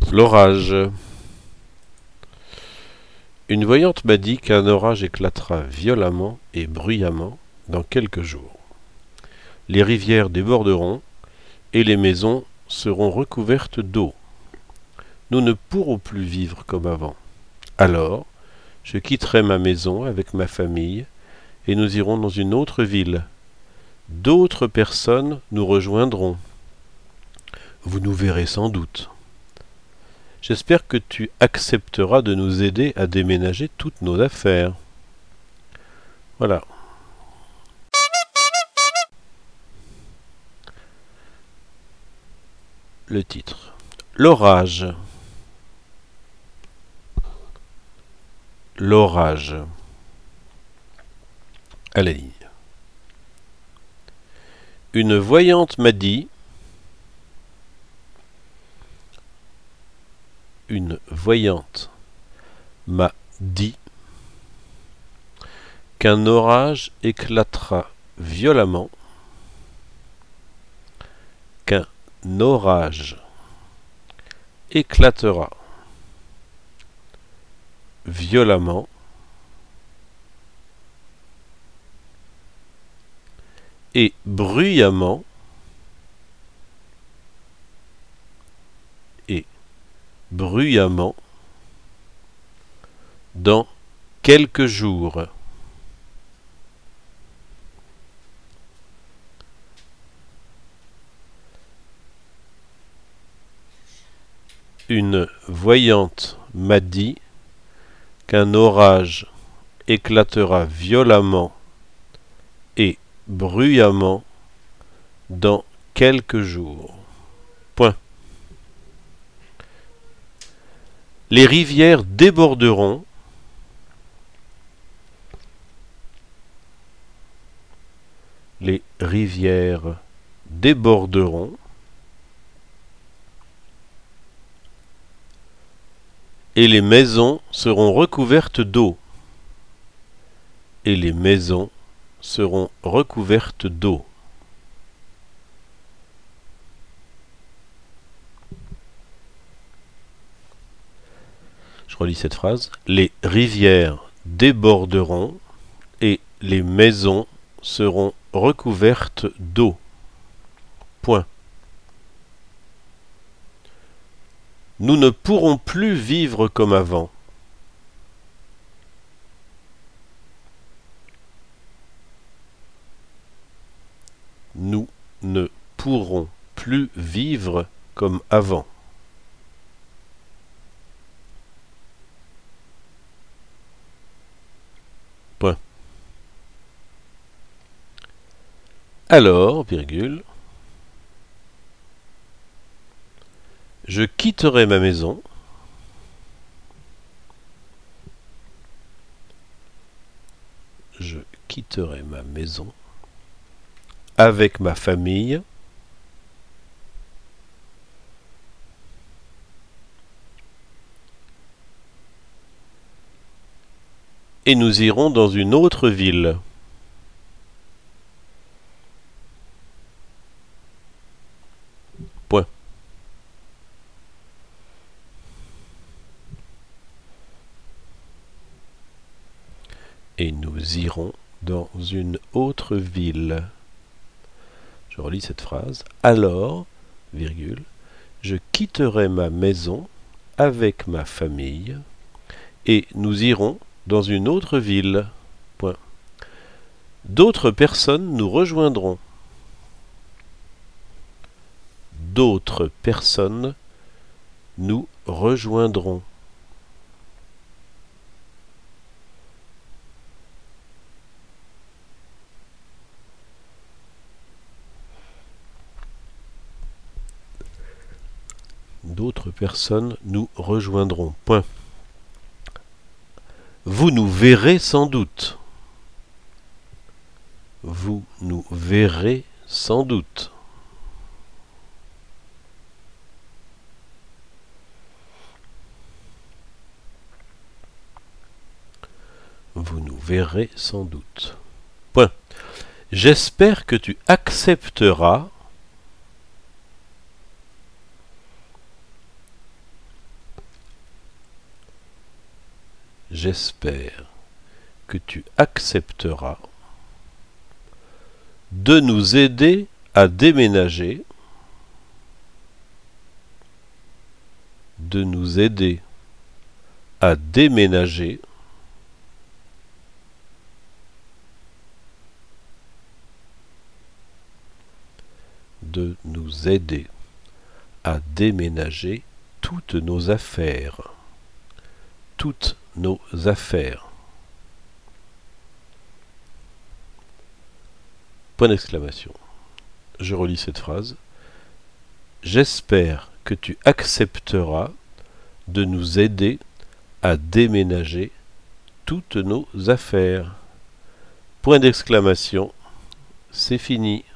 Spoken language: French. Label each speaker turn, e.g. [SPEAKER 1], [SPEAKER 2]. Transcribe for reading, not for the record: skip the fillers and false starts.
[SPEAKER 1] L'orage. Une voyante m'a dit qu'un orage éclatera violemment et bruyamment dans quelques jours. Les rivières déborderont et les maisons seront recouvertes d'eau. Nous ne pourrons plus vivre comme avant. Alors, je quitterai ma maison avec ma famille et nous irons dans une autre ville. D'autres personnes nous rejoindront. Vous nous verrez sans doute. J'espère que tu accepteras de nous aider à déménager toutes nos affaires. Voilà. Le titre. L'orage. L'orage. À la ligne. Une voyante m'a dit. Une voyante m'a dit qu'un orage éclatera violemment, qu'un orage éclatera violemment et bruyamment dans quelques jours. Une voyante m'a dit qu'un orage éclatera violemment et bruyamment dans quelques jours. Point. Les rivières déborderont. Les rivières déborderont. Et les maisons seront recouvertes d'eau. Et les maisons seront recouvertes d'eau. Je relis cette phrase. Les rivières déborderont et les maisons seront recouvertes d'eau. Point. Nous ne pourrons plus vivre comme avant. Nous ne pourrons plus vivre comme avant. Point. Alors, virgule, je quitterai ma maison. Je quitterai ma maison avec ma famille et nous irons dans une autre ville. Point. Et nous irons dans une autre ville. Je relis cette phrase. Alors, virgule, je quitterai ma maison avec ma famille et nous irons dans une autre ville. Point. D'autres personnes nous rejoindront. D'autres personnes nous rejoindront. D'autres personnes nous rejoindront. Point. Vous nous verrez sans doute. Vous nous verrez sans doute. Vous nous verrez sans doute. Point. J'espère que tu accepteras J'espère que tu accepteras de nous aider à déménager, de nous aider à déménager de nous aider à déménager toutes nos affaires. Toutes nos affaires. Point d'exclamation. Je relis cette phrase. J'espère que tu accepteras de nous aider à déménager toutes nos affaires. Point d'exclamation. C'est fini.